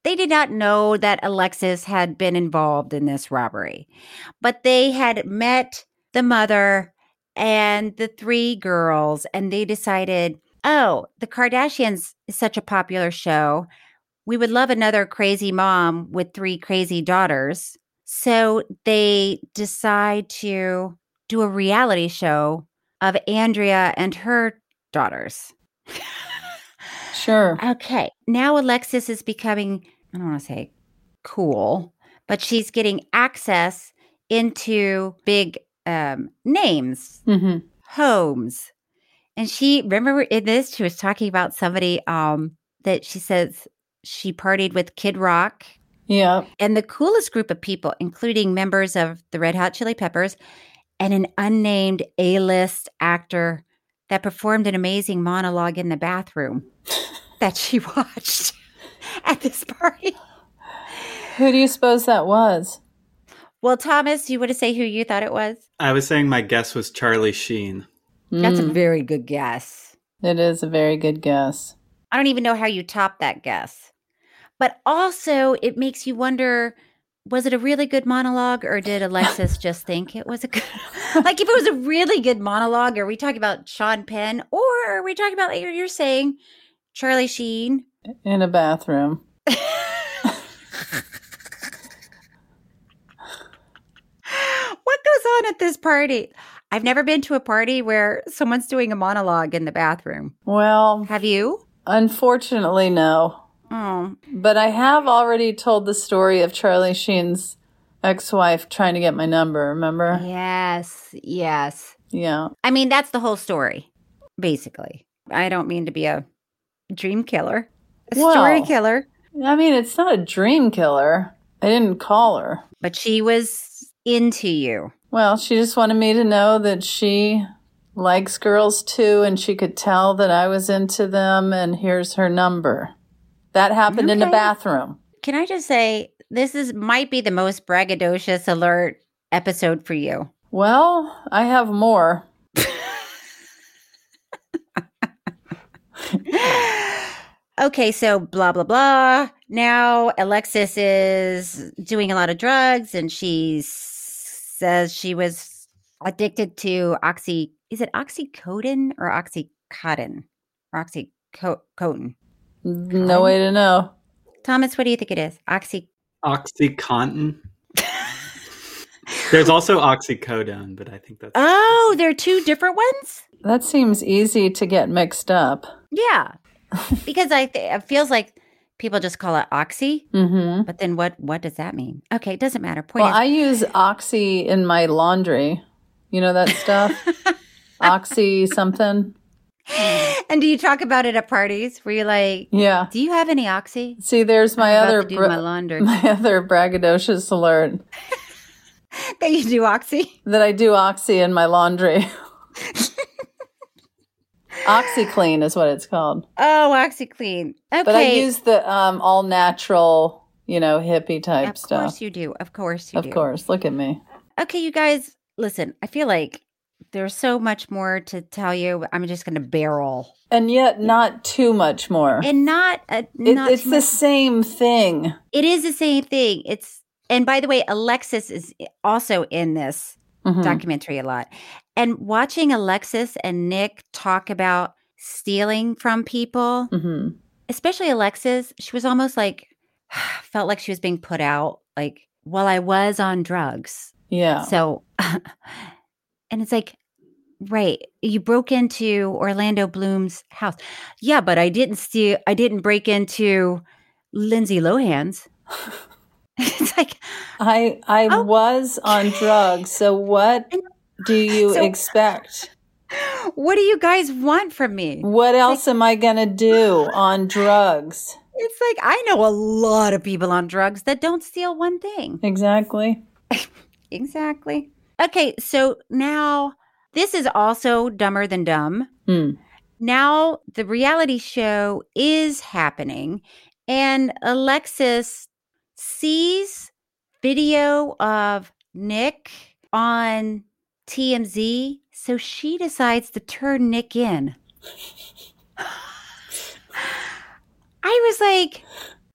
They did not know that Alexis had been involved in this robbery, but they had met the mother and the 3 girls, and they decided, oh, the Kardashians is such a popular show. We would love another crazy mom with 3 crazy daughters. So they decide to do a reality show of Andrea and her daughters. Sure. Okay. Now Alexis is becoming, I don't want to say cool, but she's getting access into big names, homes. And she, remember in this, she was talking about somebody that she says she partied with Kid Rock. Yeah. And the coolest group of people, including members of the Red Hot Chili Peppers and an unnamed A-list actor that performed an amazing monologue in the bathroom that she watched at this party. Who do you suppose that was? Well, Thomas, you want to say who you thought it was? I was saying my guess was Charlie Sheen. That's a very good guess. It is a very good guess. I don't even know how you top that guess. But also, it makes you wonder, was it a really good monologue, or did Alexis just think it was a good... Like, if it was a really good monologue, are we talking about Sean Penn, or are we talking about, like you're saying, Charlie Sheen? In a bathroom. What goes on at this party? I've never been to a party where someone's doing a monologue in the bathroom. Well... Have you? Unfortunately, no. Oh. But I have already told the story of Charlie Sheen's ex-wife trying to get my number, remember? Yes. Yeah. I mean, that's the whole story, basically. I don't mean to be a dream killer. Story killer. I mean, it's not a dream killer. I didn't call her. But she was into you. Well, she just wanted me to know that she likes girls too, and she could tell that I was into them, and here's her number. That happened in the bathroom. Can I just say, this might be the most braggadocious alert episode for you. Well, I have more. Okay, so blah, blah, blah. Now Alexis is doing a lot of drugs, and she says she was addicted to is it oxycodone or oxycontin? Or oxycodone? No way to know. Thomas, what do you think it is? Oxycontin. There's also oxycodone, but I think that's... Oh, there are 2 different ones? That seems easy to get mixed up. Yeah. Because it feels like people just call it oxy. Mm-hmm. But then what does that mean? Okay, it doesn't matter. I use oxy in my laundry. You know that stuff? Oxy something. And do you talk about it at parties? Where you're like, yeah. Do you have any oxy? See, there's my other my laundry. My other braggadocious alert. That you do oxy? That I do oxy in my laundry. OxyClean is what it's called. Oh, OxyClean. Okay. But I use the all natural, hippie type stuff. Of course you do. Of course you do. Of course. Look at me. Okay, you guys, listen, I feel like there's so much more to tell you. I'm just going to barrel. And yet not too much more. And it's the same thing. It is the same thing. And by the way, Alexis is also in this documentary a lot. And watching Alexis and Nick talk about stealing from people, especially Alexis, she was almost like, felt like she was being put out, like, well, I was on drugs. Yeah. So, and it's like, right, you broke into Orlando Bloom's house. Yeah, but I didn't break into Lindsay Lohan's. It's like, I was on drugs. So what do you expect? What do you guys want from me? What else am I going to do on drugs? It's like, I know a lot of people on drugs that don't steal one thing. Exactly. Exactly. Okay, so now this is also Dumber Than Dumb. Now the reality show is happening, and Alexis sees video of Nick on TMZ, so she decides to turn Nick in. I was like,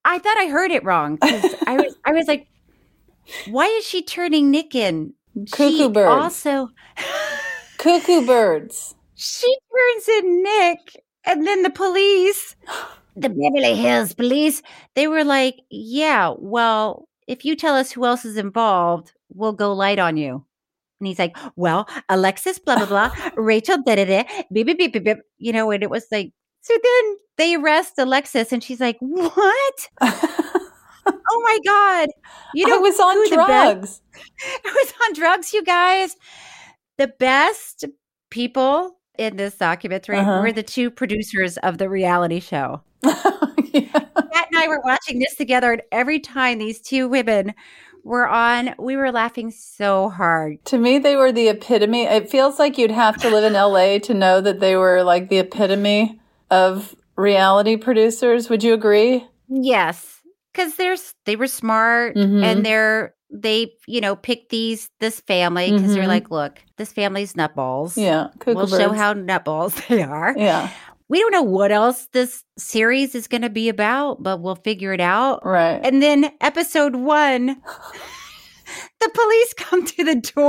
I thought I heard it wrong. 'Cause I was like, why is she turning Nick in? Cuckoo birds. Also, Cuckoo birds. She turns in Nick, and then the police, the Beverly Hills police, they were like, yeah, well, if you tell us who else is involved, we'll go light on you. And he's like, well, Alexis, blah, blah, blah, Rachel, da-da-da, beep, beep, beep, beep, beep. You know, and it was like, so then they arrest Alexis, and she's like, what? Oh, my God. You know, I was on drugs. I was on drugs, you guys. The best people in this documentary were the two producers of the reality show. Matt and I were watching this together, and every time these two women were on, we were laughing so hard. To me, they were the epitome. It feels like you'd have to live in LA to know that they were like the epitome of reality producers. Would you agree? Yes, because they were smart, and they picked this family because they're like, look, this family's nutballs. Yeah, we'll show how nutballs they are. Yeah. We don't know what else this series is going to be about, but we'll figure it out. Right. And then episode 1, the police come to the door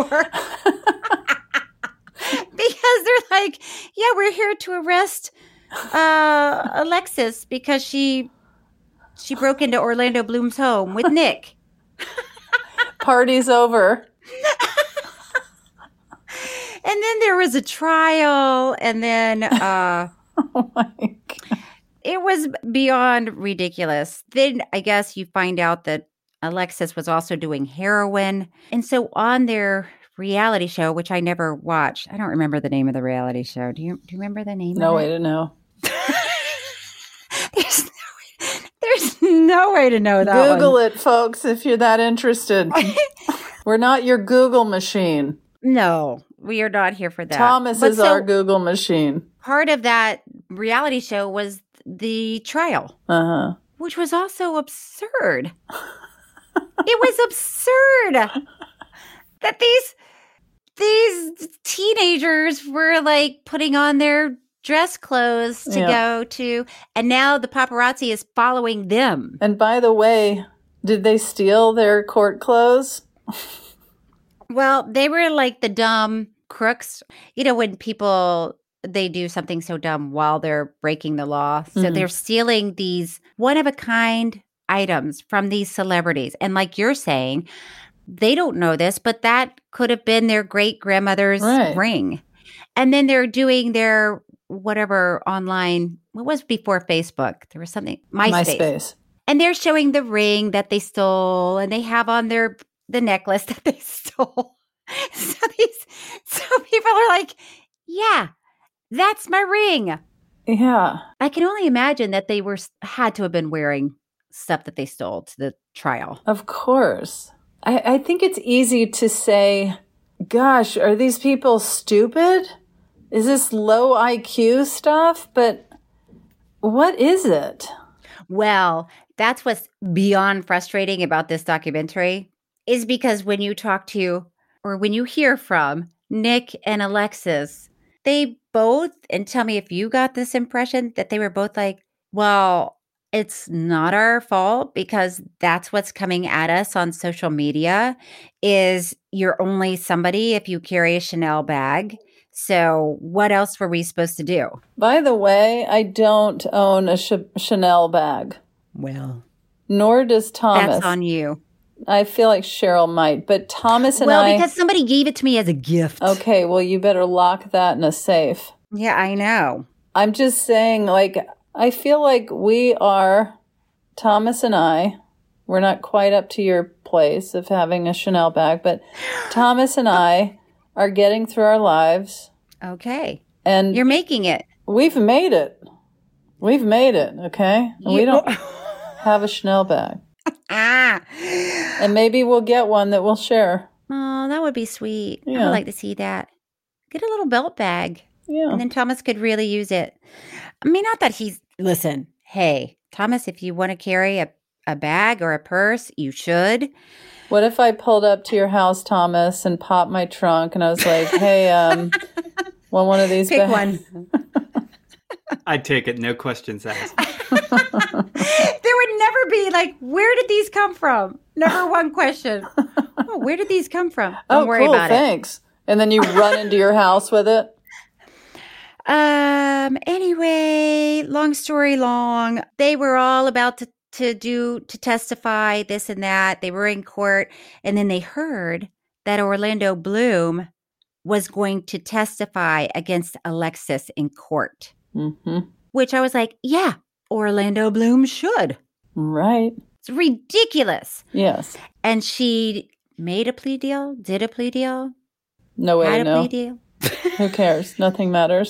because they're like, yeah, we're here to arrest Alexis because she broke into Orlando Bloom's home with Nick. Party's over. And then there was a trial, and then oh my God. It was beyond ridiculous. Then I guess you find out that Alexis was also doing heroin. And so on their reality show, which I never watched, I don't remember the name of the reality show. Do you remember the name No of way to know. There's no way to know that Google it, folks, if you're that interested. We're not your Google machine. No, we are not here for that. Thomas is our Google machine. Part of that reality show was the trial, which was also absurd. It was absurd that these teenagers were like putting on their dress clothes to go to, and now the paparazzi is following them. And by the way, did they steal their court clothes? Well, they were like the dumb crooks. You know, when people, they do something so dumb while they're breaking the law. So they're stealing these one-of-a-kind items from these celebrities. And like you're saying, they don't know this, but that could have been their great-grandmother's ring. And then they're doing their whatever online, what was before Facebook? There was something, MySpace. And they're showing the ring that they stole, and they have on the necklace that they stole. So people are like, yeah, that's my ring. Yeah. I can only imagine that they had to have been wearing stuff that they stole to the trial. Of course. I think it's easy to say, gosh, are these people stupid? Is this low IQ stuff? But what is it? Well, that's what's beyond frustrating about this documentary is because when you talk to or when you hear from Nick and Alexis, they both, and tell me if you got this impression, that they were both like, well, it's not our fault because that's what's coming at us on social media is you're only somebody if you carry a Chanel bag. So what else were we supposed to do? By the way, I don't own a Chanel bag. Well, nor does Thomas. That's on you. I feel like Cheryl might, but Thomas and Well, because somebody gave it to me as a gift. Okay, well, you better lock that in a safe. Yeah, I know. I'm just saying, like, I feel like we are, Thomas and I, we're not quite up to your place of having a Chanel bag, but Thomas and I are getting through our lives. Okay. And you're making it. We've made it. We've made it, okay? We don't have a Chanel bag. And maybe we'll get one that we'll share. Oh, that would be sweet. Yeah. I would like to see that. Get a little belt bag. Yeah. And then Thomas could really use it. I mean, not that listen, hey, Thomas, if you want to carry a bag or a purse, you should. What if I pulled up to your house, Thomas, and popped my trunk and I was like, hey, want one of these Pick bags? One. I'd take it, no questions asked. There would never being like, where did these come from? Number one question. Oh, where did these come from? Don't worry about thanks. And then you run into your house with it? Anyway, long story long, they were all about to testify this and that. They were in court, and then they heard that Orlando Bloom was going to testify against Alexis in court. Which I was like, yeah, Orlando Bloom should. Right. It's ridiculous. Yes. And she made a plea deal, did a plea deal. No way to know. Plea deal. Who cares? Nothing matters.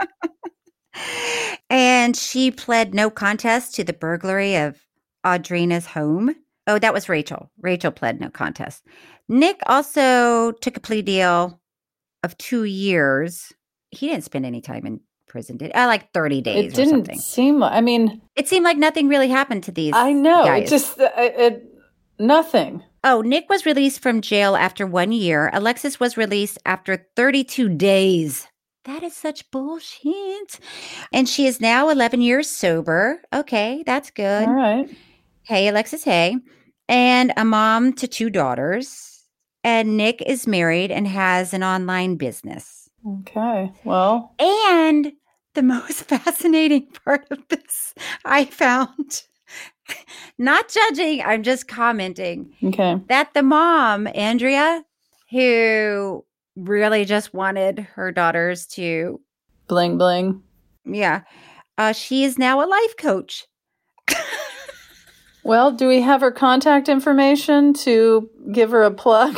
And she pled no contest to the burglary of Audrina's home. Oh, that was Rachel. Rachel pled no contest. Nick also took a plea deal of 2 years. He didn't spend any time in prison, did like 30 days It didn't or something. seem like, I mean. It seemed like nothing really happened to these I know. guys. It just, nothing. Oh, Nick was released from jail after 1 year. Alexis was released after 32 days. That is such bullshit. And she is now 11 years sober. Okay, that's good. All right. Hey, Alexis, hey. And a mom to 2 daughters. And Nick is married and has an online business. Okay, well. And the most fascinating part of this I found, not judging, I'm just commenting. Okay. That the mom, Andrea, who really just wanted her daughters to bling bling. Yeah. She is now a life coach. Well, do we have her contact information to give her a plug?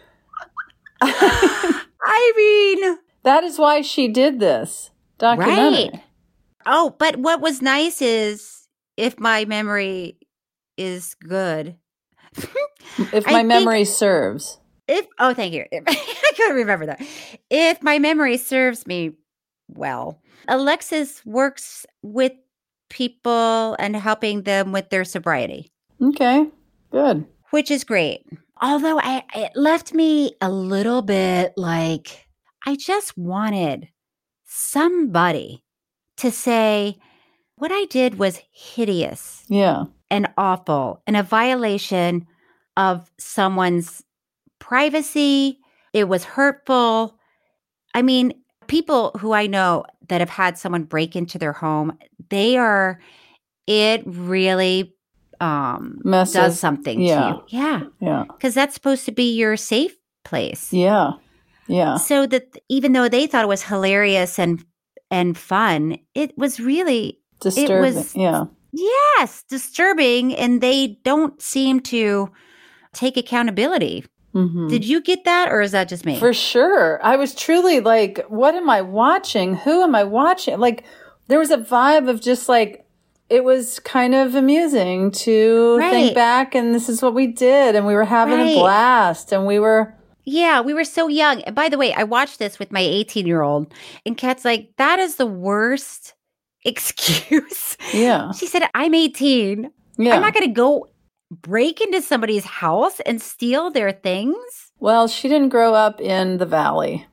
I mean, that is why she did this documentary. Right. Oh, but what was nice is, if my memory is good. If my memory serves. Thank you. I couldn't remember that. If my memory serves me well, Alexis works with people and helping them with their sobriety. Okay, good. Which is great. Although it left me a little bit like, I just wanted somebody to say, what I did was hideous. Yeah. And awful and a violation of someone's privacy. It was hurtful. I mean, people who I know that have had someone break into their home, it really does something to you. Yeah. Yeah. Because that's supposed to be your safe place. Yeah. Yeah. So that even though they thought it was hilarious and fun, it was really disturbing. Yes, disturbing. And they don't seem to take accountability. Mm-hmm. Did you get that, or is that just me? For sure. I was truly like, what am I watching? Who am I watching? Like, there was a vibe of just like, it was kind of amusing to think back, and this is what we did, and we were having a blast, and we were... Yeah, we were so young. And by the way, I watched this with my 18-year-old, and Kat's like, that is the worst excuse. Yeah. She said, I'm 18. Yeah. I'm not going to go break into somebody's house and steal their things. Well, she didn't grow up in the valley.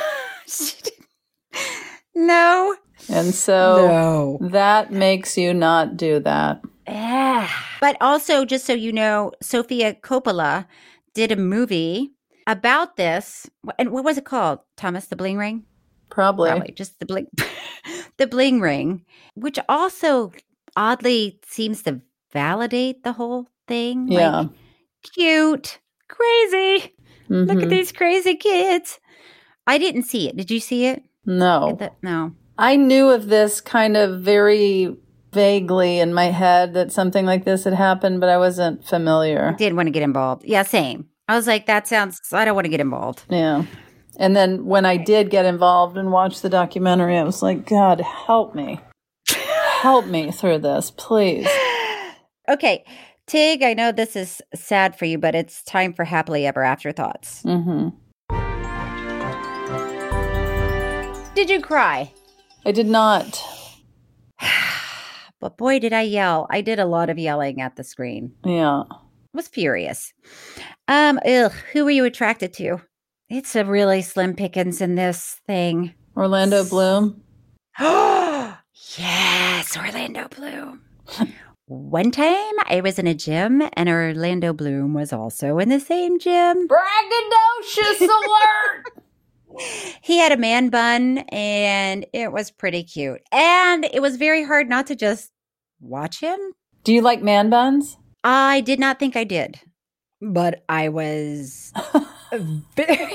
No. And so that makes you not do that. But also, just so you know, Sofia Coppola did a movie about this. And what was it called, Thomas? The Bling Ring? Probably just the Bling, the Bling Ring, which also oddly seems to validate the whole thing. Yeah. Like, cute, crazy. Mm-hmm. Look at these crazy kids. I didn't see it. Did you see it? No. No. I knew of this kind of very vaguely in my head that something like this had happened, but I wasn't familiar. I didn't want to get involved. Yeah, same. I was like, I don't want to get involved. Yeah. And then when I did get involved and watch the documentary, I was like, God, help me. Help me through this, please. Okay. Tig, I know this is sad for you, but it's time for happily ever after thoughts. Mm-hmm. Did you cry? I did not. But boy, did I yell. I did a lot of yelling at the screen. Yeah. I was furious. Who were you attracted to? It's a really slim pickings in this thing. Orlando Bloom. Yes, Orlando Bloom. one time I was in a gym and Orlando Bloom was also in the same gym. Braggadocious alert! He had a man bun and it was pretty cute. And it was very hard not to just watch him. Do you like man buns? I did not think I did, but I was very...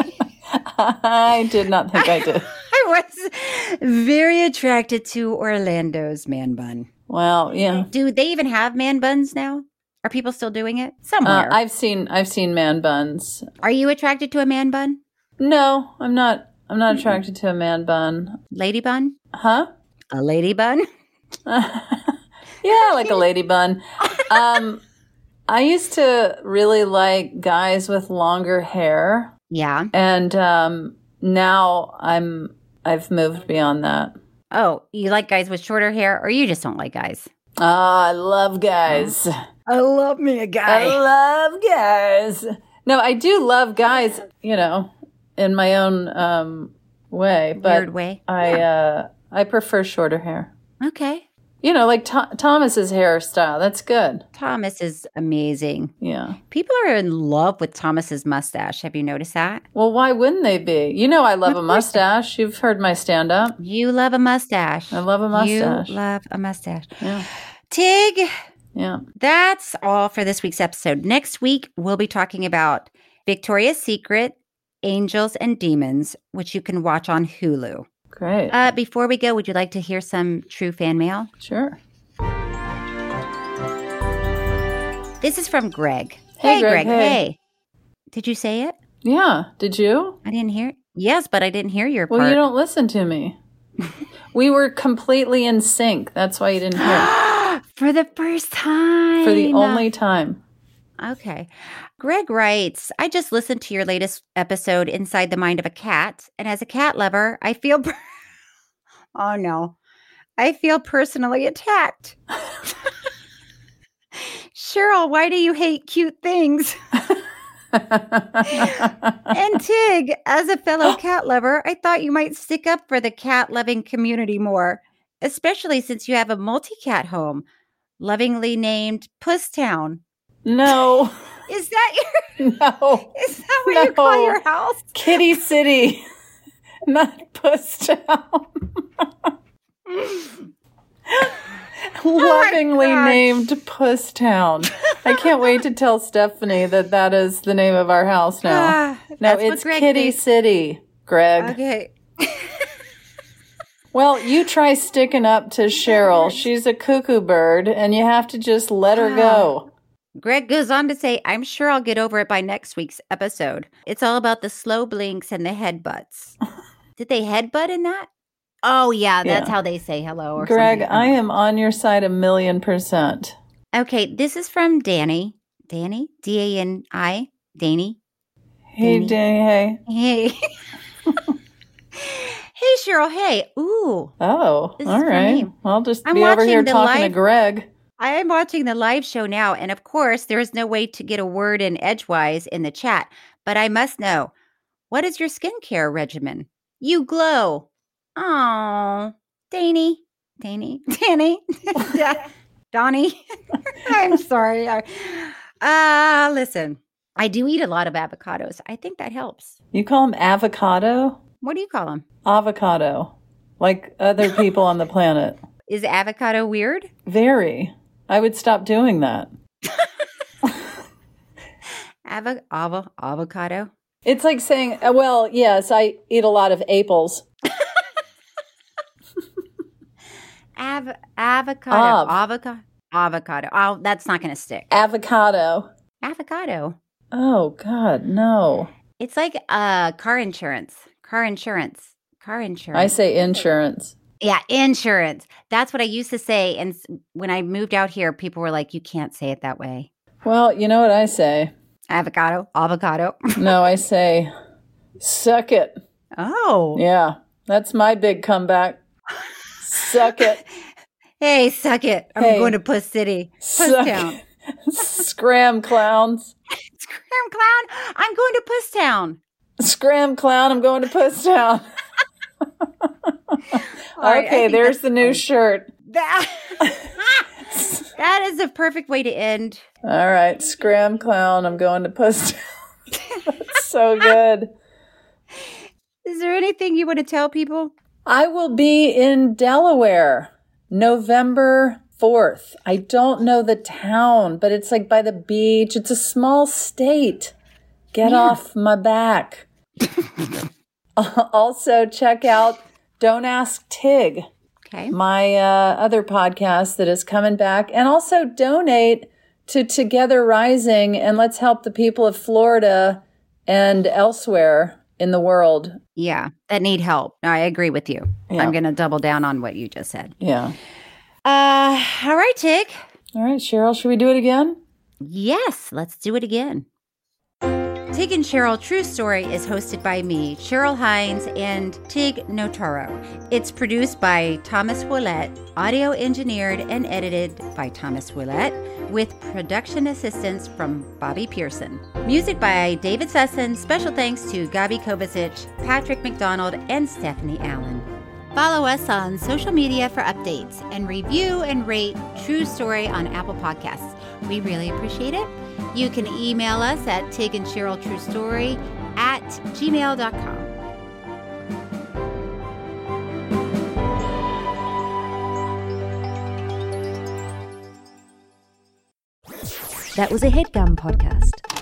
I did not think I did. I was very attracted to Orlando's man bun. Well, yeah. Do they even have man buns now? Are people still doing it? Somewhere. I've seen man buns. Are you attracted to a man bun? No, I'm not. I'm not attracted to a man bun. Lady bun? Huh? A lady bun? Yeah, like a lady bun. I used to really like guys with longer hair. Yeah. And now I've moved beyond that. Oh, you like guys with shorter hair, or you just don't like guys? I love guys. I love me a guy. I love guys. No, I do love guys, you know, in my own way. But weird way. I prefer shorter hair. Okay. You know, like Thomas's hairstyle. That's good. Thomas is amazing. Yeah. People are in love with Thomas's mustache. Have you noticed that? Well, why wouldn't they be? You know I love a mustache. You've heard my stand-up. You love a mustache. I love a mustache. You love a mustache. Yeah. Tig. Yeah. That's all for this week's episode. Next week, we'll be talking about Victoria's Secret, Angels and Demons, which you can watch on Hulu. Great. Before we go, would you like to hear some true fan mail? Sure. This is from Greg. Hey, Greg. Hey. Hey. Did you say it? Yeah. Did you? I didn't hear it. Yes, but I didn't hear your part. Well, you don't listen to me. We were completely in sync. That's why you didn't hear it. For the first time. For the only time. Okay. Greg writes, I just listened to your latest episode, Inside the Mind of a Cat. And as a cat lover, I feel... oh, no. I feel personally attacked. Cheryl, why do you hate cute things? And Tig, as a fellow cat lover, I thought you might stick up for the cat-loving community more, especially since you have a multi-cat home, lovingly named Pusstown. No. Is that your... No. Is that what you call your house? Kitty City. Not Pusstown. Lovingly named Pusstown. I can't wait to tell Stephanie that is the name of our house now. No, it's Kitty City, Greg. Okay. Well, you try sticking up to Cheryl. She's a cuckoo bird, and you have to just let her go. Greg goes on to say, I'm sure I'll get over it by next week's episode. It's all about the slow blinks and the headbutts. Did they headbutt in that? Oh, yeah, that's how they say hello. Or Greg, something. I am on your side 1,000,000%. Okay, this is from Danny. Danny? D-A-N-I? Danny? Hey, Danny. Hey. Hey, Cheryl. Hey. Ooh. Oh, this all right. I'll just I'm be over here watching the talking to live- Greg. I am watching the live show now, and of course, there is no way to get a word in edgewise in the chat, but I must know, what is your skincare regimen? You glow. Oh, Danny. Donnie. I'm sorry. Listen, I do eat a lot of avocados. I think that helps. You call them avocado? What do you call them? Avocado. Like other people on the planet. Is avocado weird? Very. I would stop doing that. Avocado? It's like saying, well, yes, I eat a lot of apples. Avocado. Oh, that's not going to stick. Avocado. Oh, God, no. It's like car insurance. I say insurance. Yeah, insurance. That's what I used to say. And when I moved out here, people were like, you can't say it that way. Well, you know what I say? Avocado. No, I say, suck it. Oh. Yeah, that's my big comeback. Suck it. Hey, suck it. I'm going to Puss City. Pusstown. Scram clowns. Scram clown. I'm going to Pusstown. Scram clown. I'm going to Pusstown. Right, okay, there's the new shirt. That a perfect way to end. All right, Scram Clown, I'm going to post. That's so good. Is there anything you want to tell people? I will be in Delaware, November 4th. I don't know the town, but it's like by the beach. It's a small state. Get off my back. Also, check out Don't Ask Tig, my other podcast that is coming back. And also donate to Together Rising, and let's help the people of Florida and elsewhere in the world. Yeah, that need help. I agree with you. Yeah. I'm going to double down on what you just said. Yeah. All right, Tig. All right, Cheryl, should we do it again? Yes, let's do it again. Tig and Cheryl True Story is hosted by me, Cheryl Hines, and Tig Notaro. It's produced by Thomas Willett, audio engineered and edited by Thomas Willett, with production assistance from Bobby Pearson. Music by David Sussin. Special thanks to Gabi Kovacic, Patrick McDonald, and Stephanie Allen. Follow us on social media for updates and review and rate True Story on Apple Podcasts. We really appreciate it. You can email us at tigandcheryltruestory@gmail.com. That was a HeadGum podcast.